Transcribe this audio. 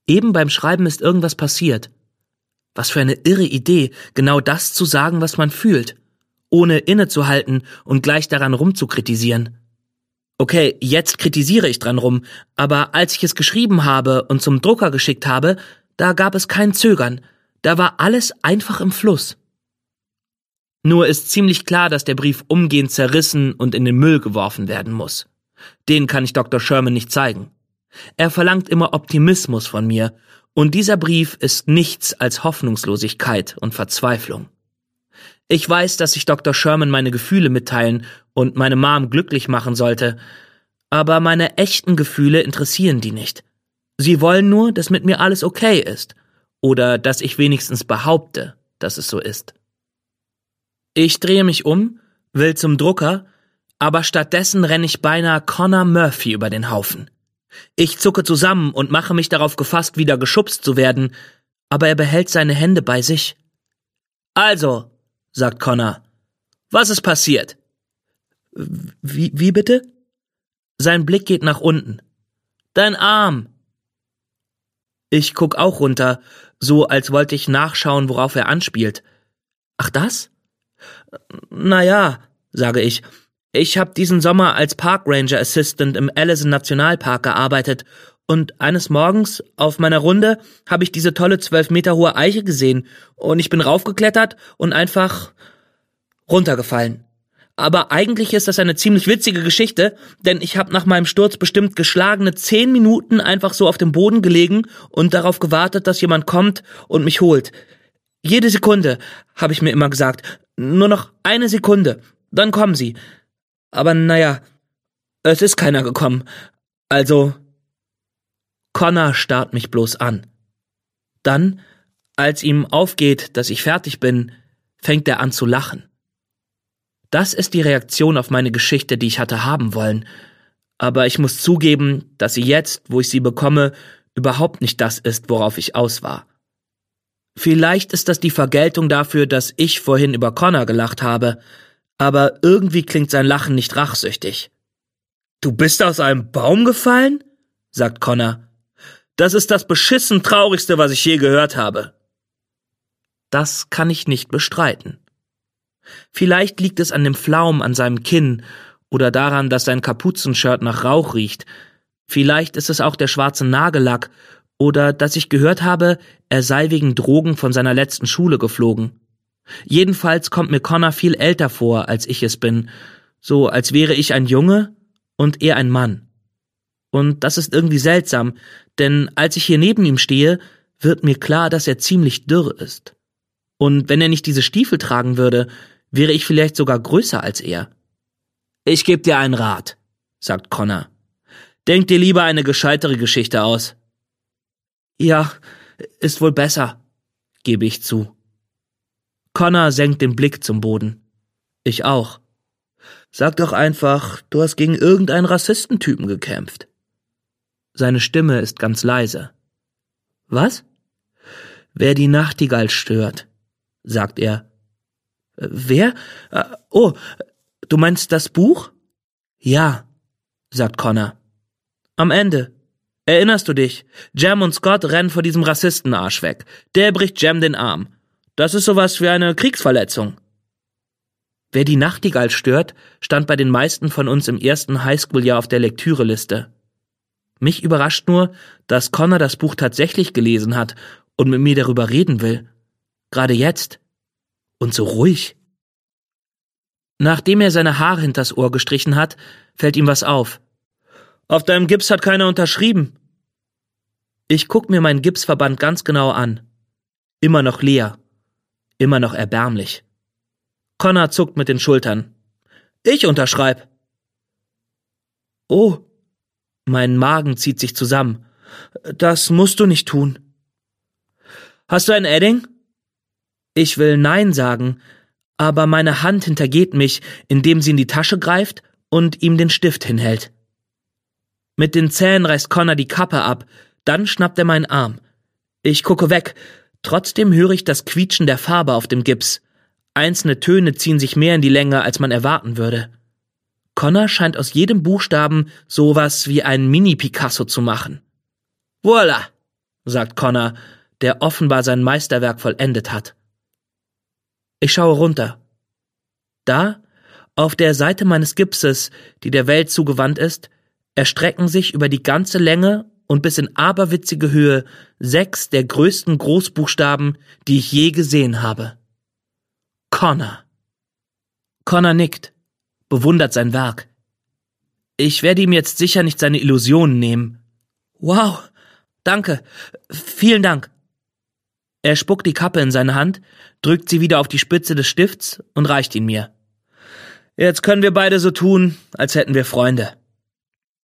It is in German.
Eben beim Schreiben ist irgendwas passiert. Was für eine irre Idee, genau das zu sagen, was man fühlt, ohne innezuhalten und gleich daran rumzukritisieren. Okay, jetzt kritisiere ich dran rum, aber als ich es geschrieben habe und zum Drucker geschickt habe, da gab es kein Zögern, da war alles einfach im Fluss. Nur ist ziemlich klar, dass der Brief umgehend zerrissen und in den Müll geworfen werden muss. Den kann ich Dr. Sherman nicht zeigen. Er verlangt immer Optimismus von mir, und dieser Brief ist nichts als Hoffnungslosigkeit und Verzweiflung. Ich weiß, dass ich Dr. Sherman meine Gefühle mitteilen und meine Mom glücklich machen sollte, aber meine echten Gefühle interessieren die nicht. Sie wollen nur, dass mit mir alles okay ist, oder dass ich wenigstens behaupte, dass es so ist. Ich drehe mich um, will zum Drucker, aber stattdessen renne ich beinahe Connor Murphy über den Haufen. Ich zucke zusammen und mache mich darauf gefasst, wieder geschubst zu werden, aber er behält seine Hände bei sich. Also, sagt Connor, was ist passiert? Wie bitte? Sein Blick geht nach unten. Dein Arm. Ich guck auch runter, so als wollte ich nachschauen, worauf er anspielt. Ach das? Naja, sage ich. Ich habe diesen Sommer als Park Ranger Assistant im Allison Nationalpark gearbeitet und eines Morgens auf meiner Runde habe ich diese tolle 12 Meter hohe Eiche gesehen und ich bin raufgeklettert und einfach runtergefallen. Aber eigentlich ist das eine ziemlich witzige Geschichte, denn ich habe nach meinem Sturz bestimmt geschlagene 10 Minuten einfach so auf dem Boden gelegen und darauf gewartet, dass jemand kommt und mich holt. Jede Sekunde, habe ich mir immer gesagt. Nur noch eine Sekunde, dann kommen sie. Aber naja, es ist keiner gekommen. Also, Connor starrt mich bloß an. Dann, als ihm aufgeht, dass ich fertig bin, fängt er an zu lachen. Das ist die Reaktion auf meine Geschichte, die ich hatte haben wollen. Aber ich muss zugeben, dass sie jetzt, wo ich sie bekomme, überhaupt nicht das ist, worauf ich aus war. Vielleicht ist das die Vergeltung dafür, dass ich vorhin über Connor gelacht habe, aber irgendwie klingt sein Lachen nicht rachsüchtig. »Du bist aus einem Baum gefallen?« sagt Connor. »Das ist das beschissen Traurigste, was ich je gehört habe.« Das kann ich nicht bestreiten. Vielleicht liegt es an dem Flaum an seinem Kinn oder daran, dass sein Kapuzenshirt nach Rauch riecht. Vielleicht ist es auch der schwarze Nagellack oder dass ich gehört habe, er sei wegen Drogen von seiner letzten Schule geflogen. Jedenfalls kommt mir Connor viel älter vor, als ich es bin, so als wäre ich ein Junge und er ein Mann. Und das ist irgendwie seltsam, denn als ich hier neben ihm stehe, wird mir klar, dass er ziemlich dürr ist. Und wenn er nicht diese Stiefel tragen würde, wäre ich vielleicht sogar größer als er. »Ich gebe dir einen Rat«, sagt Connor. »Denk dir lieber eine gescheitere Geschichte aus.« »Ja, ist wohl besser«, gebe ich zu. Connor senkt den Blick zum Boden. Ich auch. »Sag doch einfach, du hast gegen irgendeinen Rassistentypen gekämpft.« Seine Stimme ist ganz leise. »Was?« »Wer die Nachtigall stört«, sagt er. »Wer? Oh, du meinst das Buch?« »Ja«, sagt Connor. »Am Ende. Erinnerst du dich? Jem und Scott rennen vor diesem Rassistenarsch weg. Der bricht Jem den Arm. Das ist sowas wie eine Kriegsverletzung.« Wer die Nachtigall stört, stand bei den meisten von uns im ersten Highschool-Jahr auf der Lektüreliste. Mich überrascht nur, dass Connor das Buch tatsächlich gelesen hat und mit mir darüber reden will. Gerade jetzt. Und so ruhig. Nachdem er seine Haare hinters Ohr gestrichen hat, fällt ihm was auf. »Auf deinem Gips hat keiner unterschrieben.« Ich guck mir meinen Gipsverband ganz genau an. Immer noch leer. Immer noch erbärmlich. Connor zuckt mit den Schultern. »Ich unterschreib.« »Oh.« Mein Magen zieht sich zusammen. »Das musst du nicht tun.« »Hast du ein Edding?« Ich will Nein sagen, aber meine Hand hintergeht mich, indem sie in die Tasche greift und ihm den Stift hinhält. Mit den Zähnen reißt Connor die Kappe ab, dann schnappt er meinen Arm. Ich gucke weg, trotzdem höre ich das Quietschen der Farbe auf dem Gips. Einzelne Töne ziehen sich mehr in die Länge, als man erwarten würde. Connor scheint aus jedem Buchstaben sowas wie einen Mini-Picasso zu machen. »Voila«, sagt Connor, der offenbar sein Meisterwerk vollendet hat. Ich schaue runter. Da, auf der Seite meines Gipses, die der Welt zugewandt ist, erstrecken sich über die ganze Länge und bis in aberwitzige Höhe 6 der größten Großbuchstaben, die ich je gesehen habe. Connor. Connor nickt, bewundert sein Werk. Ich werde ihm jetzt sicher nicht seine Illusionen nehmen. Wow, danke, vielen Dank. Er spuckt die Kappe in seine Hand, drückt sie wieder auf die Spitze des Stifts und reicht ihn mir. Jetzt können wir beide so tun, als hätten wir Freunde.